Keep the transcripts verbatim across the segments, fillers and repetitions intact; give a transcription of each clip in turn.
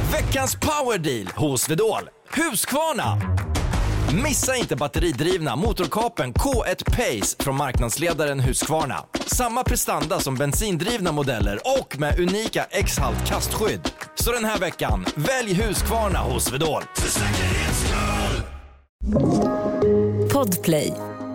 Veckans powerdeal hos Swedol. Husqvarna. Missa inte batteridrivna motorkapen K ett Pace från marknadsledaren Husqvarna. Samma prestanda som bensindrivna modeller och med unika X-halt kastskydd. Så den här veckan, välj Husqvarna hos Swedol. För säkerhets skull! Podplay.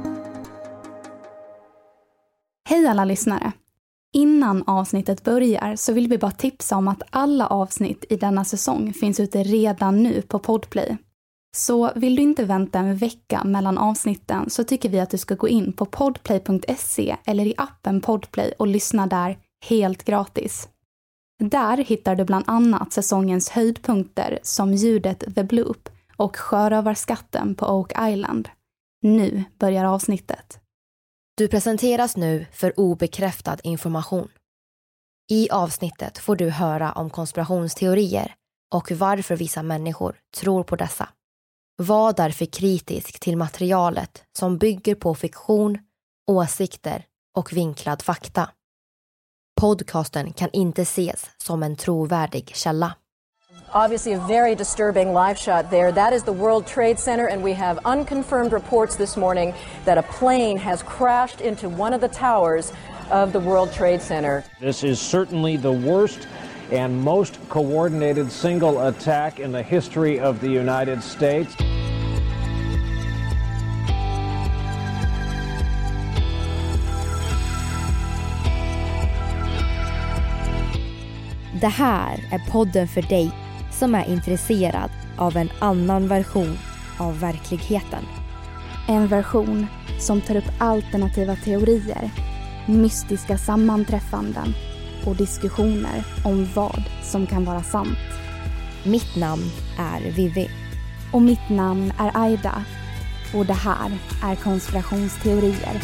Hej alla lyssnare! Innan avsnittet börjar så vill vi bara tipsa om att alla avsnitt i denna säsong finns ute redan nu på Podplay. Så vill du inte vänta en vecka mellan avsnitten så tycker vi att du ska gå in på podplay punkt se eller i appen Podplay och lyssna där helt gratis. Där hittar du bland annat säsongens höjdpunkter som ljudet The Bloop och sjörövarskatten på Oak Island. Nu börjar avsnittet. Du presenteras nu för obekräftad information. I avsnittet får du höra om konspirationsteorier och varför vissa människor tror på dessa. Var därför kritisk till materialet som bygger på fiktion, åsikter och vinklad fakta. Podcasten kan inte ses som en trovärdig källa. Obviously a very disturbing live shot there. That is the World Trade Center, and we have unconfirmed reports this morning that a plane has crashed into one of the towers of the World Trade Center. This is certainly the worst and most coordinated single attack in the history of the United States. Det här är podden för dig som är intresserad av en annan version av verkligheten. En version som tar upp alternativa teorier, mystiska sammanträffanden och diskussioner om vad som kan vara sant. Mitt namn är Vivi. Och mitt namn är Aida. Och det här är konspirationsteorier.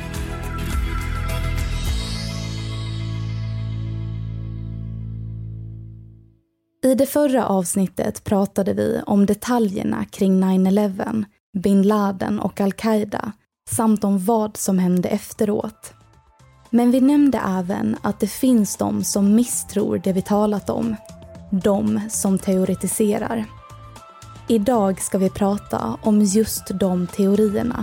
I det förra avsnittet pratade vi om detaljerna kring nine eleven, Bin Laden och Al-Qaida samt om vad som hände efteråt. Men vi nämnde även att det finns de som misstror det vi talat om, de som teoretiserar. Idag ska vi prata om just de teorierna.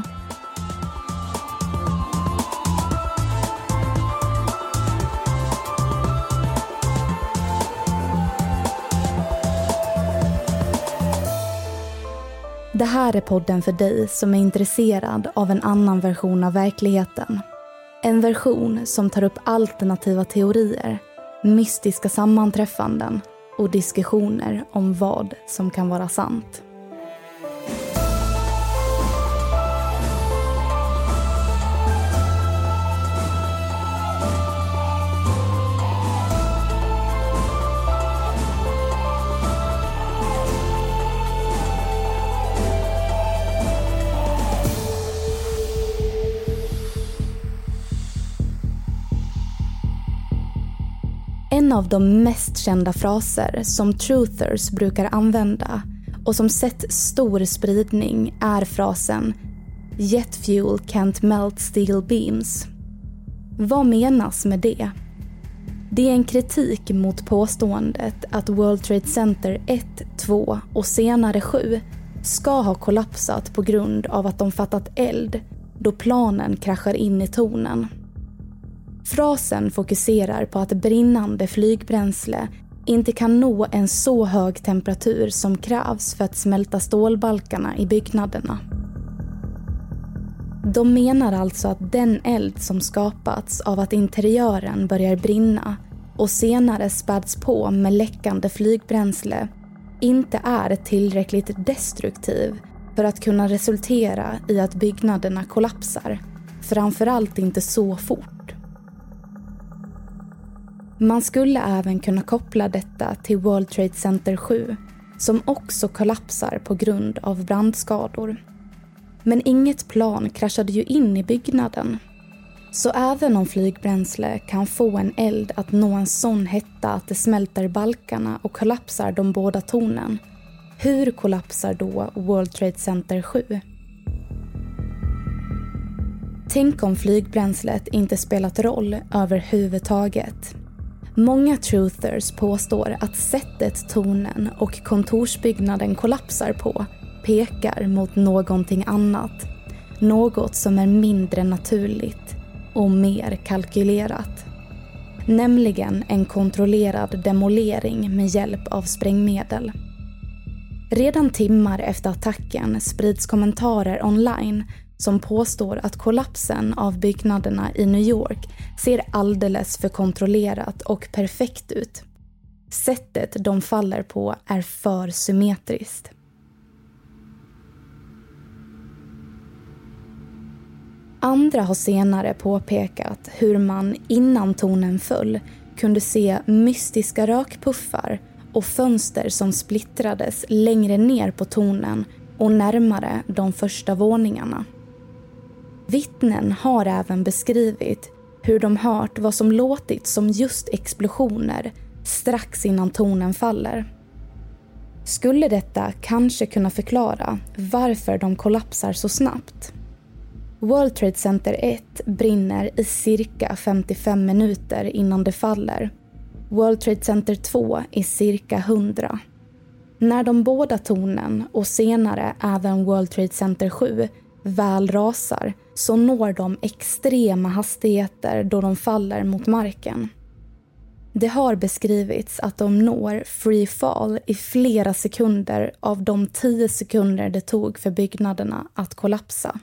Det här är podden för dig som är intresserad av en annan version av verkligheten. En version som tar upp alternativa teorier, mystiska sammanträffanden och diskussioner om vad som kan vara sant. En av de mest kända fraser som truthers brukar använda och som sett stor spridning är frasen "Jet fuel can't melt steel beams". Vad menas med det? Det är en kritik mot påståendet att World Trade Center ett, två och senare sju ska ha kollapsat på grund av att de fattat eld då planen kraschar in i tornen. Frasen fokuserar på att brinnande flygbränsle inte kan nå en så hög temperatur som krävs för att smälta stålbalkarna i byggnaderna. De menar alltså att den eld som skapats av att interiören börjar brinna och senare späds på med läckande flygbränsle inte är tillräckligt destruktiv för att kunna resultera i att byggnaderna kollapsar, framförallt inte så fort. Man skulle även kunna koppla detta till World Trade Center sju, som också kollapsar på grund av brandskador. Men inget plan kraschade ju in i byggnaden. Så även om flygbränsle kan få en eld att nå en sån hetta att det smälter balkarna och kollapsar de båda tornen, hur kollapsar då World Trade Center sju? Tänk om flygbränslet inte spelat roll överhuvudtaget. Många truthers påstår att sättet tornen och kontorsbyggnaden kollapsar på pekar mot någonting annat. Något som är mindre naturligt och mer kalkylerat. Nämligen en kontrollerad demolering med hjälp av sprängmedel. Redan timmar efter attacken sprids kommentarer online som påstår att kollapsen av byggnaderna i New York ser alldeles för kontrollerat och perfekt ut. Sättet de faller på är för symmetriskt. Andra har senare påpekat hur man innan tornen föll kunde se mystiska rökpuffar och fönster som splittrades längre ner på tornen och närmare de första våningarna. Vittnen har även beskrivit hur de hört vad som låtit som just explosioner strax innan tornen faller. Skulle detta kanske kunna förklara varför de kollapsar så snabbt? World Trade Center ett brinner i cirka femtiofem minuter innan det faller. World Trade Center två i cirka hundra. När de båda tornen och senare även World Trade Center sju väl rasar så når de extrema hastigheter då de faller mot marken. Det har beskrivits att de når free fall i flera sekunder av de tio sekunder det tog för byggnaderna att kollapsa.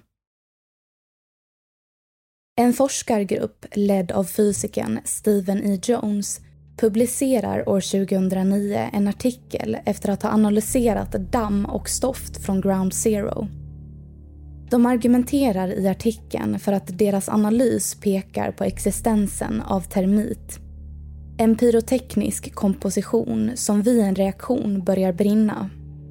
En forskargrupp ledd av fysikern Stephen E. Jones publicerar år tjugohundranio en artikel efter att ha analyserat damm och stoft från Ground Zero. De argumenterar i artikeln för att deras analys pekar på existensen av termit. En pyroteknisk komposition som vid en reaktion börjar brinna.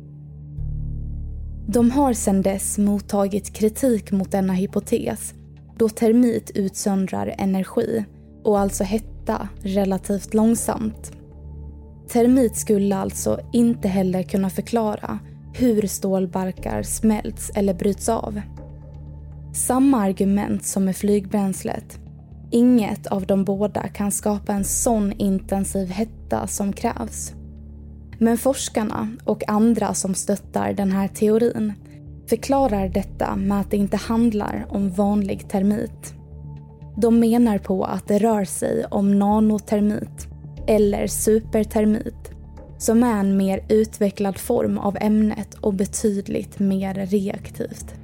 De har sedan dess mottagit kritik mot denna hypotes då termit utsöndrar energi och alltså hetta relativt långsamt. Termit skulle alltså inte heller kunna förklara hur stålbalkar smälts eller bryts av. Samma argument som med flygbränslet. Inget av de båda kan skapa en sån intensiv hetta som krävs. Men forskarna och andra som stöttar den här teorin förklarar detta med att det inte handlar om vanlig termit. De menar på att det rör sig om nanotermit eller supertermit som är en mer utvecklad form av ämnet och betydligt mer reaktivt.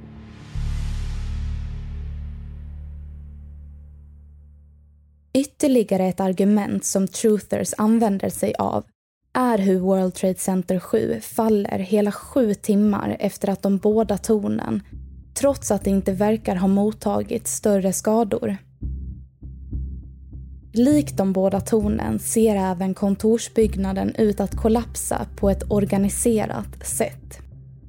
Ytterligare ett argument som truthers använder sig av är hur World Trade Center sju faller hela sju timmar efter att de båda tornen, trots att det inte verkar ha mottagit större skador. Likt de båda tornen ser även kontorsbyggnaden ut att kollapsa på ett organiserat sätt.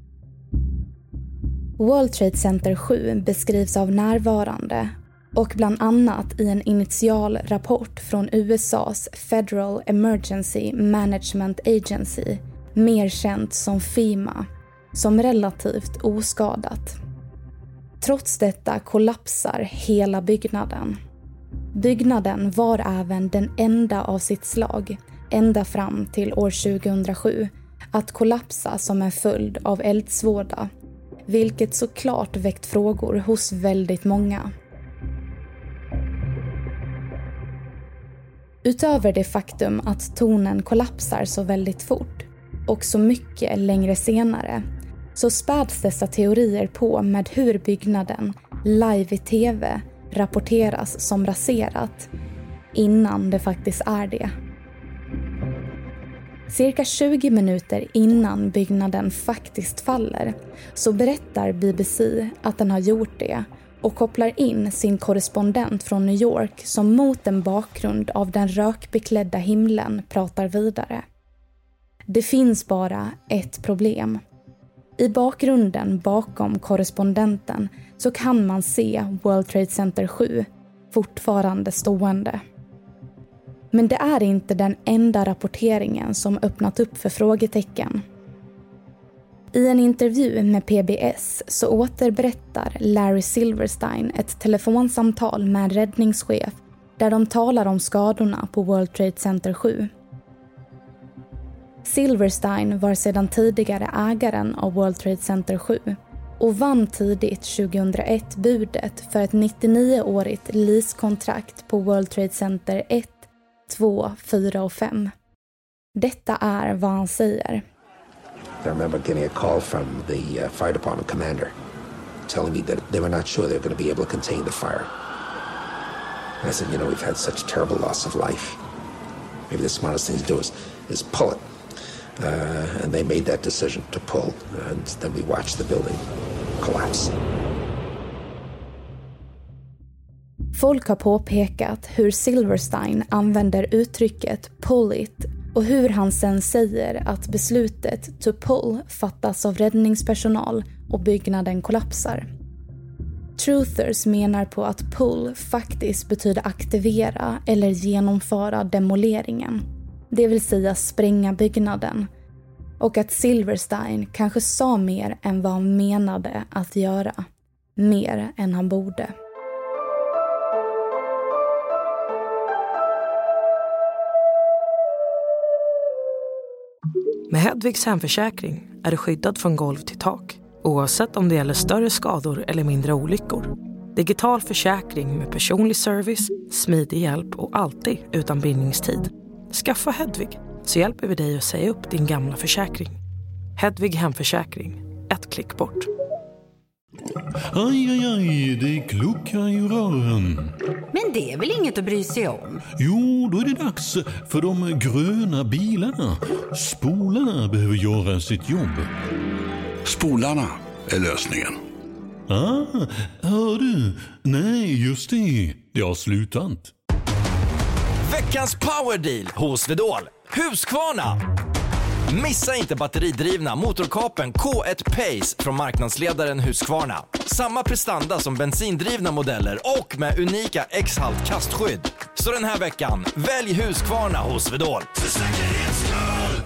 World Trade Center sju beskrivs av närvarande och bland annat i en initial rapport från U S A's Federal Emergency Management Agency, mer känt som FEMA, som relativt oskadat. Trots detta kollapsar hela byggnaden. Byggnaden var även den enda av sitt slag, ända fram till år tjugohundrasju, att kollapsa som en följd av eldsvåda, vilket såklart väckt frågor hos väldigt många. Utöver det faktum att tornen kollapsar så väldigt fort och så mycket längre senare så späds dessa teorier på med hur byggnaden live i tv rapporteras som raserat innan det faktiskt är det. Cirka tjugo minuter innan byggnaden faktiskt faller så berättar B B C att den har gjort det och kopplar in sin korrespondent från New York som mot en bakgrund av den rökbeklädda himlen pratar vidare. Det finns bara ett problem. I bakgrunden bakom korrespondenten så kan man se World Trade Center sju fortfarande stående. Men det är inte den enda rapporteringen som öppnat upp för frågetecken. I en intervju med P B S så återberättar Larry Silverstein ett telefonsamtal med en räddningschef där de talar om skadorna på World Trade Center sju. Silverstein var sedan tidigare ägaren av World Trade Center sju och vann tidigt tjugohundraett budet för ett nittionio-årigt leasekontrakt på World Trade Center ett, två, fyra och fem. Detta är vad han säger. I remember getting a call from the uh, fire department commander telling me that they were not sure they were going to be able to contain the fire. And I said, you know, we've had such terrible loss of life. Maybe the smartest thing to do is, is pull it. Uh, and they made that decision to pull, and then we watched the building collapse. Folk har påpekat hur Silverstein använder uttrycket pull it och hur han sen säger att beslutet to pull fattas av räddningspersonal och byggnaden kollapsar. Truthers menar på att pull faktiskt betyder aktivera eller genomföra demoleringen, det vill säga spränga byggnaden, och att Silverstein kanske sa mer än vad han menade att göra, mer än han borde. Med Hedvigs hemförsäkring är du skyddad från golv till tak, oavsett om det gäller större skador eller mindre olyckor. Digital försäkring med personlig service, smidig hjälp och alltid utan bindningstid. Skaffa Hedvig så hjälper vi dig att säga upp din gamla försäkring. Hedvig hemförsäkring, ett klick bort. Aj, aj, aj, det kluckar i rören. Men det är väl inget att bry sig om? Jo, då är det dags för de gröna bilarna. Spolarna behöver göra sitt jobb. Spolarna är lösningen. Ah, hör du? Nej, just det. Det har slutat. Veckans powerdeal hos Vedol. Husqvarna. Missa inte batteridrivna motorkapen K ett Pace från marknadsledaren Husqvarna. Samma prestanda som bensindrivna modeller och med unika X-halt kastskydd. Så den här veckan, välj Husqvarna hos Vedol. För säkerhets skull!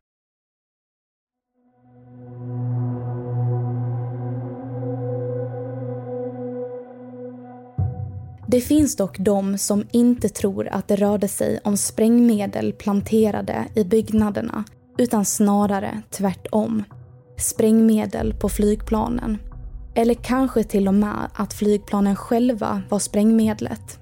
Det finns dock de som inte tror att det rörde sig om sprängmedel planterade i byggnaderna, utan snarare tvärtom. Sprängmedel på flygplanen. Eller kanske till och med att flygplanen själva var sprängmedlet.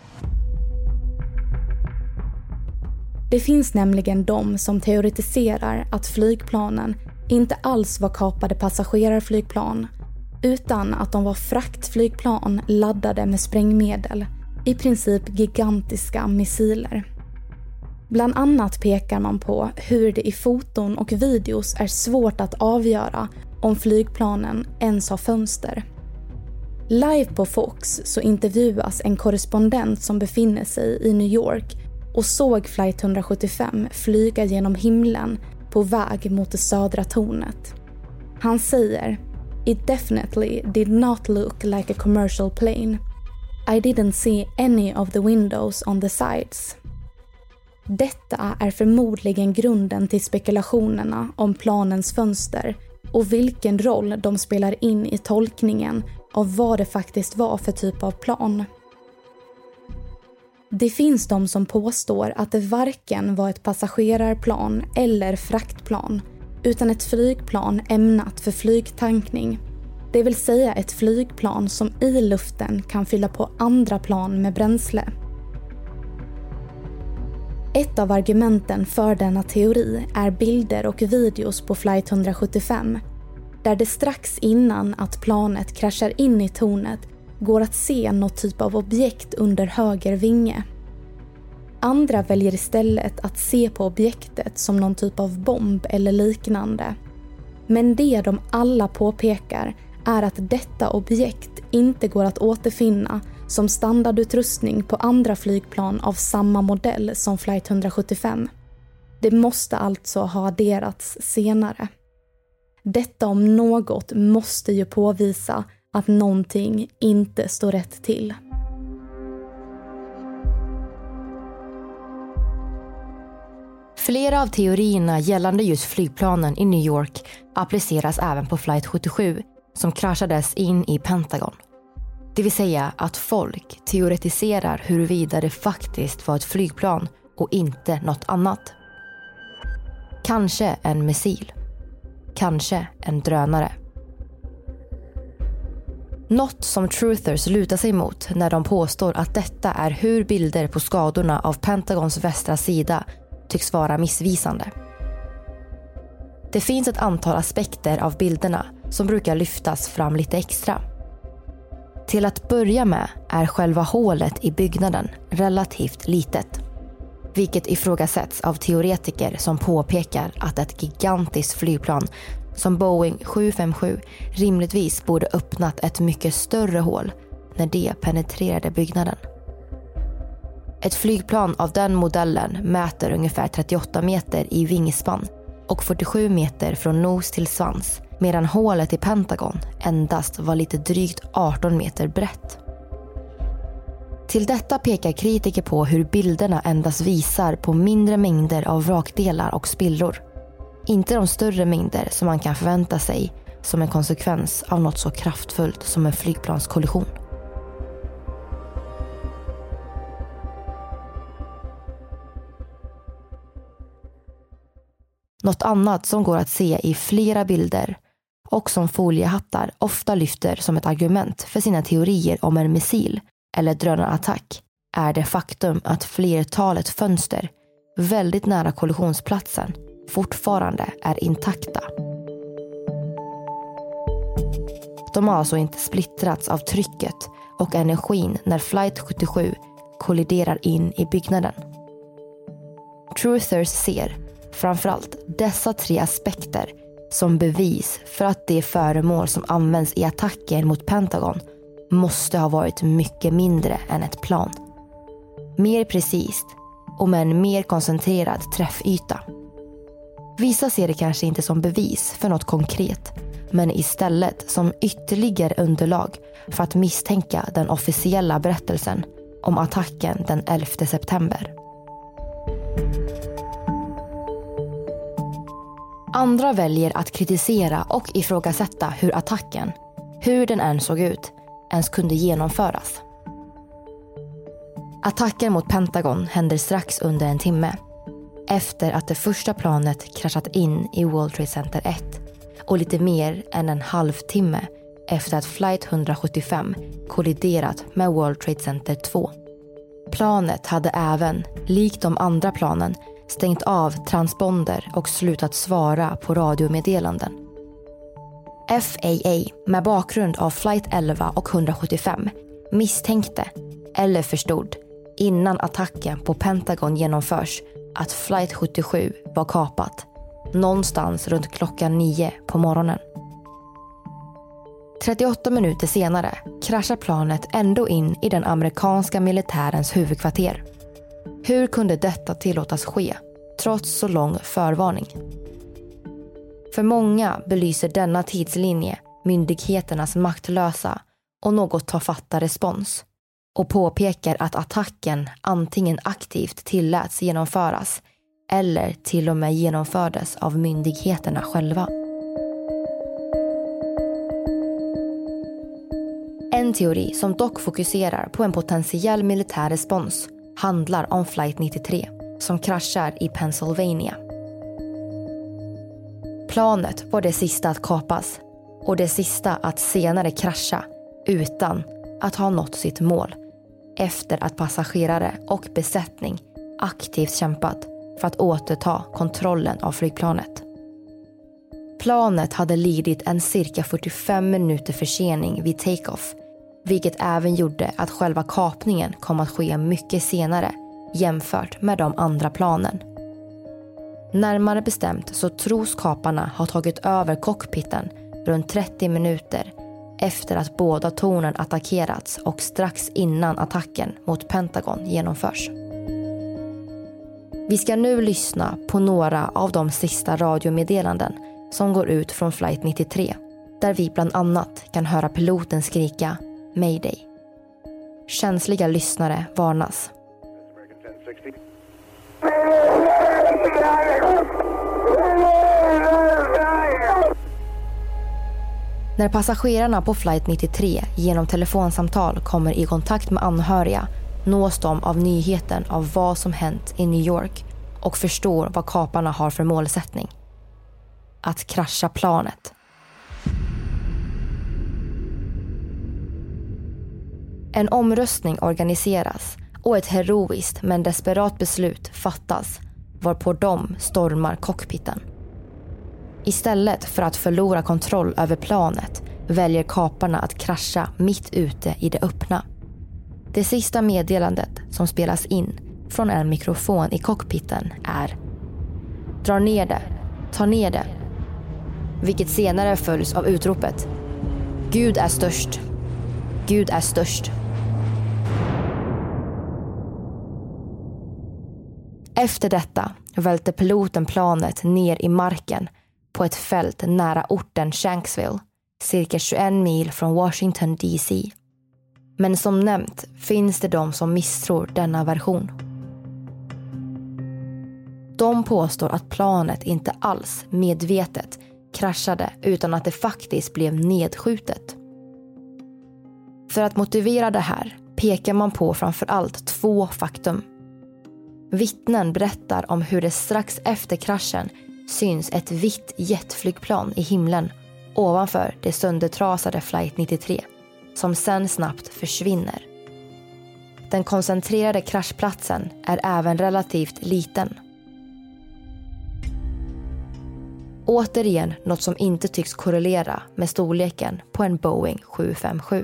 Det finns nämligen de som teoretiserar att flygplanen inte alls var kapade passagerarflygplan, utan att de var fraktflygplan laddade med sprängmedel, i princip gigantiska missiler. Bland annat pekar man på hur det i foton och videos är svårt att avgöra om flygplanen ens har fönster. Live på Fox så intervjuas en korrespondent som befinner sig i New York och såg flight one seventy-five flyga genom himlen på väg mot det södra tornet. Han säger: "It definitely did not look like a commercial plane. I didn't see any of the windows on the sides." Detta är förmodligen grunden till spekulationerna om planens fönster och vilken roll de spelar in i tolkningen av vad det faktiskt var för typ av plan. Det finns de som påstår att det varken var ett passagerarplan eller fraktplan, utan ett flygplan ämnat för flygtankning. Det vill säga ett flygplan som i luften kan fylla på andra plan med bränsle. Ett av argumenten för denna teori är bilder och videos på flight one seventy-five, där det strax innan att planet kraschar in i tornet går att se något typ av objekt under höger vinge. Andra väljer istället att se på objektet som någon typ av bomb eller liknande. Men det de alla påpekar är att detta objekt inte går att återfinna som standardutrustning på andra flygplan av samma modell som flight one seventy-five. Det måste alltså ha adderats senare. Detta om något måste ju påvisa att någonting inte står rätt till. Flera av teorierna gällande just flygplanen i New York appliceras även på flight sjuttiosju som kraschades in i Pentagon. Det vill säga att folk teoretiserar huruvida det faktiskt var ett flygplan och inte något annat. Kanske en missil. Kanske en drönare. Något som truthers lutar sig mot när de påstår att detta är hur bilder på skadorna av Pentagons västra sida tycks vara missvisande. Det finns ett antal aspekter av bilderna som brukar lyftas fram lite extra. Till att börja med är själva hålet i byggnaden relativt litet, vilket ifrågasätts av teoretiker som påpekar att ett gigantiskt flygplan som Boeing sju fem sju rimligtvis borde öppnat ett mycket större hål när det penetrerade byggnaden. Ett flygplan av den modellen mäter ungefär trettioåtta meter i vingspann och fyrtiosju meter från nos till svans, medan hålet i Pentagon endast var lite drygt arton meter brett. Till detta pekar kritiker på hur bilderna endast visar på mindre mängder av vrakdelar och spillror. Inte de större mängder som man kan förvänta sig som en konsekvens av något så kraftfullt som en flygplanskollision. Något annat som går att se i flera bilder och som foliehattar ofta lyfter som ett argument för sina teorier om en missil eller drönarattack är det faktum att flertalet fönster väldigt nära kollisionsplatsen fortfarande är intakta. De har alltså inte splittrats av trycket och energin när flight sjuttiosju kolliderar in i byggnaden. Truthers ser framförallt dessa tre aspekter som bevis för att det föremål som används i attacken mot Pentagon måste ha varit mycket mindre än ett plan. Mer precis och med en mer koncentrerad träffyta. Vissa ser det kanske inte som bevis för något konkret, men istället som ytterligare underlag för att misstänka den officiella berättelsen om attacken den elfte september. Andra väljer att kritisera och ifrågasätta hur attacken, hur den än såg ut, ens kunde genomföras. Attacken mot Pentagon händer strax under en timme efter att det första planet kraschat in i World Trade Center ett och lite mer än en halvtimme efter att flight etthundrasjuttiofem kolliderat med World Trade Center två. Planet hade även, likt de andra planen, stängt av transponder och slutat svara på radiomeddelanden. F A A med bakgrund av flight elva och etthundrasjuttiofem misstänkte eller förstod innan attacken på Pentagon genomförs att flight sjuttiosju var kapat någonstans runt klockan nio på morgonen. trettioåtta minuter senare kraschar planet ändå in i den amerikanska militärens huvudkvarter. Hur kunde detta tillåtas ske trots så lång förvarning? För många belyser denna tidslinje myndigheternas maktlösa och något tafatta respons och påpekar att attacken antingen aktivt tilläts genomföras eller till och med genomfördes av myndigheterna själva. En teori som dock fokuserar på en potentiell militär respons handlar om flight nittiotre som kraschar i Pennsylvania. Planet var det sista att kapas och det sista att senare krascha utan att ha nått sitt mål efter att passagerare och besättning aktivt kämpat för att återta kontrollen av flygplanet. Planet hade lidit en cirka fyrtiofem minuter försening vid take-off, vilket även gjorde att själva kapningen kom att ske mycket senare jämfört med de andra planen. Närmare bestämt så tros kaparna ha tagit över cockpiten runt trettio minuter efter att båda tornen attackerats och strax innan attacken mot Pentagon genomförs. Vi ska nu lyssna på några av de sista radiomeddelanden som går ut från flight nittiotre, där vi bland annat kan höra piloten skrika Mayday. Känsliga lyssnare varnas. När passagerarna på flight nittiotre genom telefonsamtal kommer i kontakt med anhöriga nås de av nyheten av vad som hänt i New York och förstår vad kaparna har för målsättning. Att krascha planet. En omröstning organiseras och ett heroiskt men desperat beslut fattas varpå de stormar cockpiten. Istället för att förlora kontroll över planet väljer kaparna att krascha mitt ute i det öppna. Det sista meddelandet som spelas in från en mikrofon i cockpiten är: dra ner det, ta ner det. Vilket senare följs av utropet: Gud är störst, Gud är störst. Efter detta välte piloten planet ner i marken på ett fält nära orten Shanksville, cirka tjugoen mil från Washington D C. Men som nämnt finns det de som misstror denna version. De påstår att planet inte alls medvetet kraschade utan att det faktiskt blev nedskjutet. För att motivera det här pekar man på framför allt två faktum. Vittnen berättar om hur det strax efter kraschen syns ett vitt jetflygplan i himlen ovanför det söndertrasade flight nittiotre som sen snabbt försvinner. Den koncentrerade kraschplatsen är även relativt liten. Återigen något som inte tycks korrelera med storleken på en Boeing sju fem sju.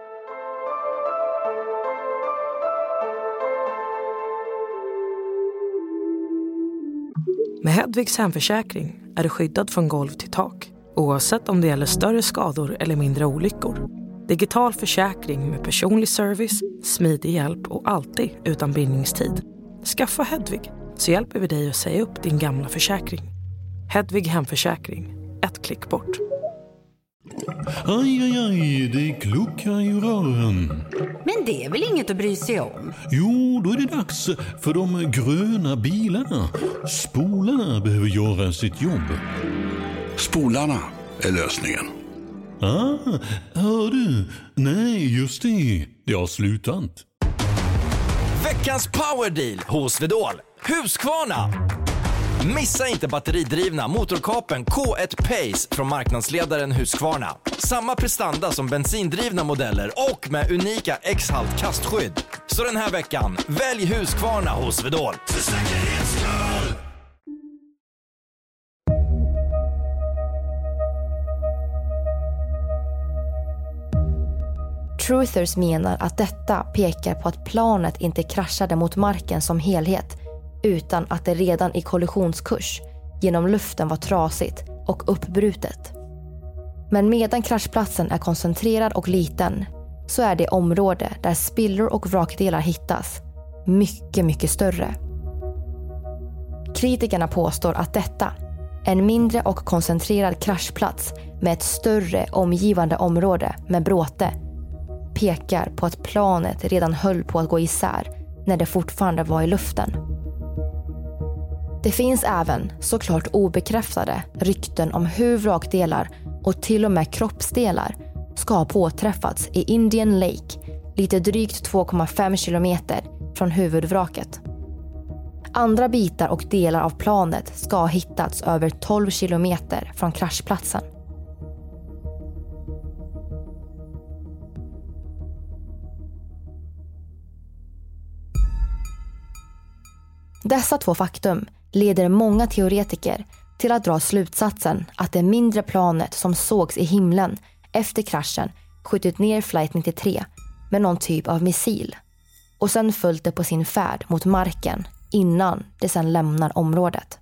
Med Hedvigs hemförsäkring är du skyddad från golv till tak, oavsett om det gäller större skador eller mindre olyckor. Digital försäkring med personlig service, smidig hjälp och alltid utan bindningstid. Skaffa Hedvig så hjälper vi dig att säga upp din gamla försäkring. Hedvig hemförsäkring, ett klick bort. Aj, aj, aj, det kluckar i rören. Men det är väl inget att bry sig om? Jo, då är det dags för de gröna bilarna. Spolarna behöver göra sitt jobb. Spolarna är lösningen. Ah, hör du? Nej, just det. Det har slutat. Veckans powerdeal hos Vedol. Husqvarna. Missa inte batteridrivna motorkapeln K ett Pace från marknadsledaren Husqvarna. Samma prestanda som bensindrivna modeller och med unika X-halt kastskydd. Så den här veckan, välj Husqvarna hos Vedol. Truthers menar att detta pekar på att planet inte kraschade mot marken som helhet, utan att det redan i kollisionskurs genom luften var trasigt och uppbrutet. Men medan kraschplatsen är koncentrerad och liten så är det område där spillror och vrakdelar hittas mycket, mycket större. Kritikerna påstår att detta, en mindre och koncentrerad kraschplats med ett större omgivande område med bråte, pekar på att planet redan höll på att gå isär när det fortfarande var i luften. Det finns även såklart obekräftade rykten om hur vrakdelar och till och med kroppsdelar ska ha påträffats i Indian Lake, lite drygt två komma fem kilometer från huvudvraket. Andra bitar och delar av planet ska ha hittats över tolv kilometer från kraschplatsen. Dessa två faktum leder många teoretiker till att dra slutsatsen att det mindre planet som sågs i himlen efter kraschen skjutit ner flight nittiotre med någon typ av missil och sen följt det på sin färd mot marken innan det sen lämnar området.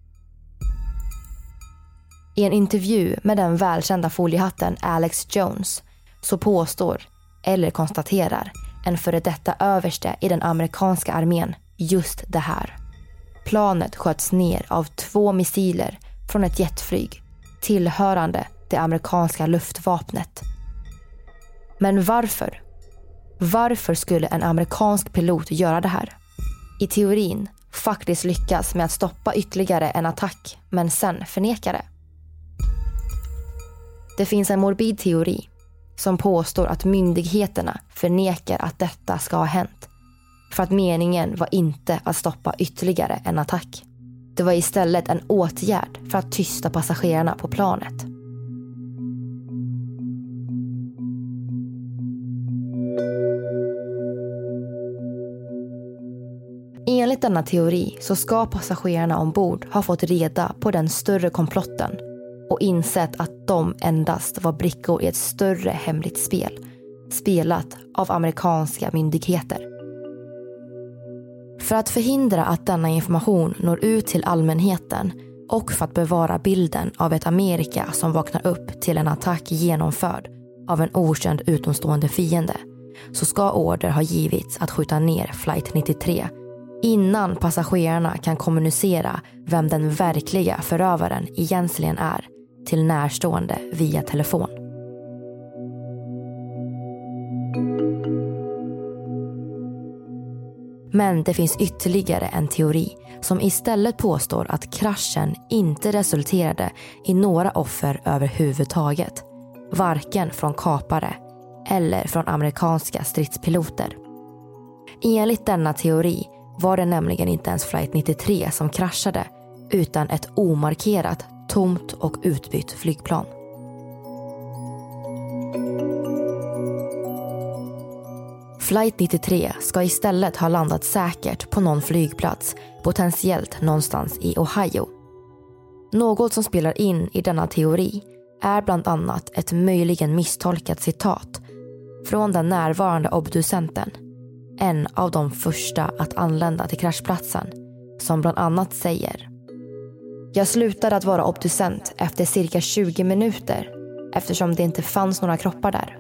I en intervju med den välkända foliehatten Alex Jones så påstår eller konstaterar en före detta överste i den amerikanska armén just det här. Planet sköts ner av två missiler från ett jetflyg tillhörande det amerikanska luftvapnet. Men varför? Varför skulle en amerikansk pilot göra det här? I teorin faktiskt lyckas med att stoppa ytterligare en attack men sen förneka det. Det finns en morbid teori som påstår att myndigheterna förnekar att detta ska ha hänt. För att meningen var inte att stoppa ytterligare en attack. Det var istället en åtgärd för att tysta passagerarna på planet. Enligt denna teori så ska passagerarna ombord ha fått reda på den större komplotten och insett att de endast var brickor i ett större hemligt spel, spelat av amerikanska myndigheter. För att förhindra att denna information når ut till allmänheten och för att bevara bilden av ett Amerika som vaknar upp till en attack genomförd av en okänd utomstående fiende, så ska order ha givits att skjuta ner flight nittiotre innan passagerarna kan kommunicera vem den verkliga förövaren egentligen är till närstående via telefon. Men det finns ytterligare en teori som istället påstår att kraschen inte resulterade i några offer överhuvudtaget, varken från kapare eller från amerikanska stridspiloter. Enligt denna teori var det nämligen inte ens flight nittiotre som kraschade, utan ett omarkerat, tomt och utbytt flygplan. Flight nittiotre ska istället ha landat säkert på någon flygplats, potentiellt någonstans i Ohio. Något som spelar in i denna teori är bland annat ett möjligen misstolkat citat från den närvarande obducenten, en av de första att anlända till kraschplatsen, som bland annat säger: "Jag slutade att vara obducent efter cirka tjugo minuter eftersom det inte fanns några kroppar där."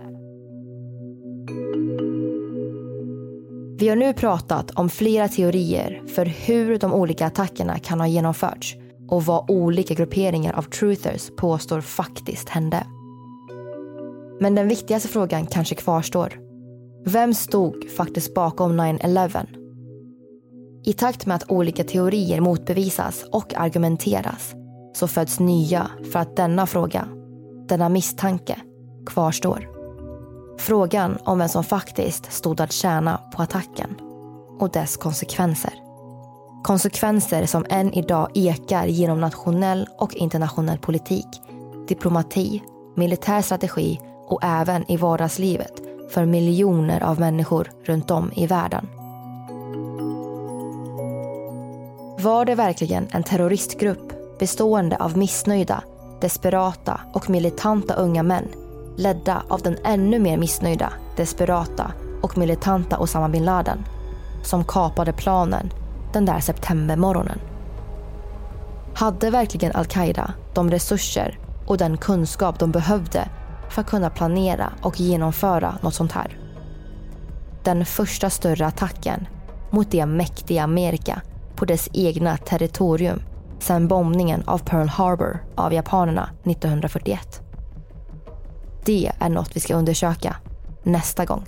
Vi har nu pratat om flera teorier för hur de olika attackerna kan ha genomförts och vad olika grupperingar av truthers påstår faktiskt hände. Men den viktigaste frågan kanske kvarstår. Vem stod faktiskt bakom nine eleven? I takt med att olika teorier motbevisas och argumenteras så föds nya för att denna fråga, denna misstanke, kvarstår. Frågan om vem som faktiskt stod att tjäna på attacken och dess konsekvenser. Konsekvenser som än idag ekar genom nationell och internationell politik, diplomati, militär strategi och även i vardagslivet för miljoner av människor runt om i världen. Var det verkligen en terroristgrupp bestående av missnöjda, desperata och militanta unga män, ledda av den ännu mer missnöjda, desperata och militanta Osama bin Laden, som kapade planen den där septembermorgonen? Hade verkligen Al-Qaida de resurser och den kunskap de behövde för att kunna planera och genomföra något sånt här? Den första större attacken mot det mäktiga Amerika på dess egna territorium sedan bombningen av Pearl Harbor av japanerna nittonhundrafyrtioett. Det är något vi ska undersöka nästa gång.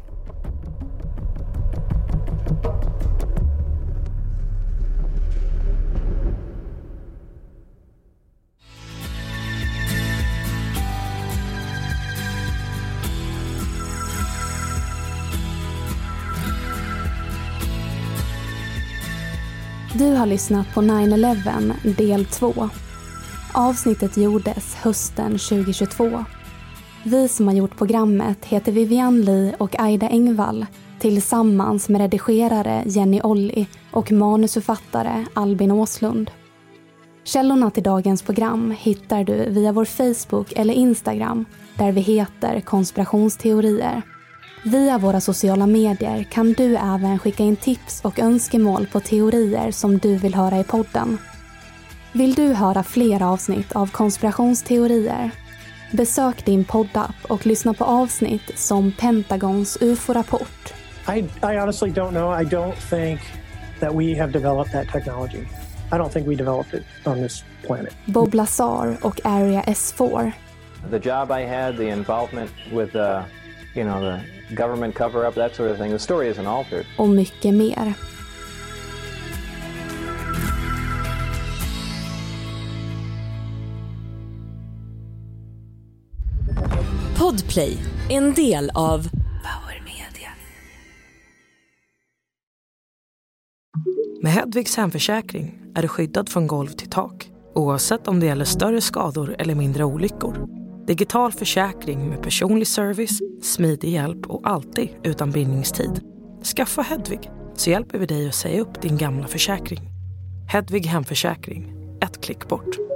Du har lyssnat på nine eleven del två. Avsnittet gjordes hösten tjugohundratjugotvå. Vi som har gjort programmet heter Vivian Lee och Aida Engvall tillsammans med redigerare Jenny Olli och manusförfattare Albin Åslund. Källorna till dagens program hittar du via vår Facebook eller Instagram där vi heter Konspirationsteorier. Via våra sociala medier kan du även skicka in tips och önskemål på teorier som du vill höra i podden. Vill du höra fler avsnitt av Konspirationsteorier? Besök din poddapp och lyssna på avsnitt som Pentagons U F O-rapport. I, I honestly don't know. I don't think that we have developed that technology. I don't think we developed it on this planet. Bob Lazar och Area S four. The job I had, the involvement with, uh, you know, the government cover-up, that sort of thing. The story isn't altered. Och mycket mer. Podplay, en del av Power Media. Med Hedvigs hemförsäkring är du skyddad från golv till tak, oavsett om det gäller större skador eller mindre olyckor. Digital försäkring med personlig service, smidig hjälp och alltid utan bindningstid. Skaffa Hedvig så hjälper vi dig att säga upp din gamla försäkring. Hedvig hemförsäkring, ett klick bort.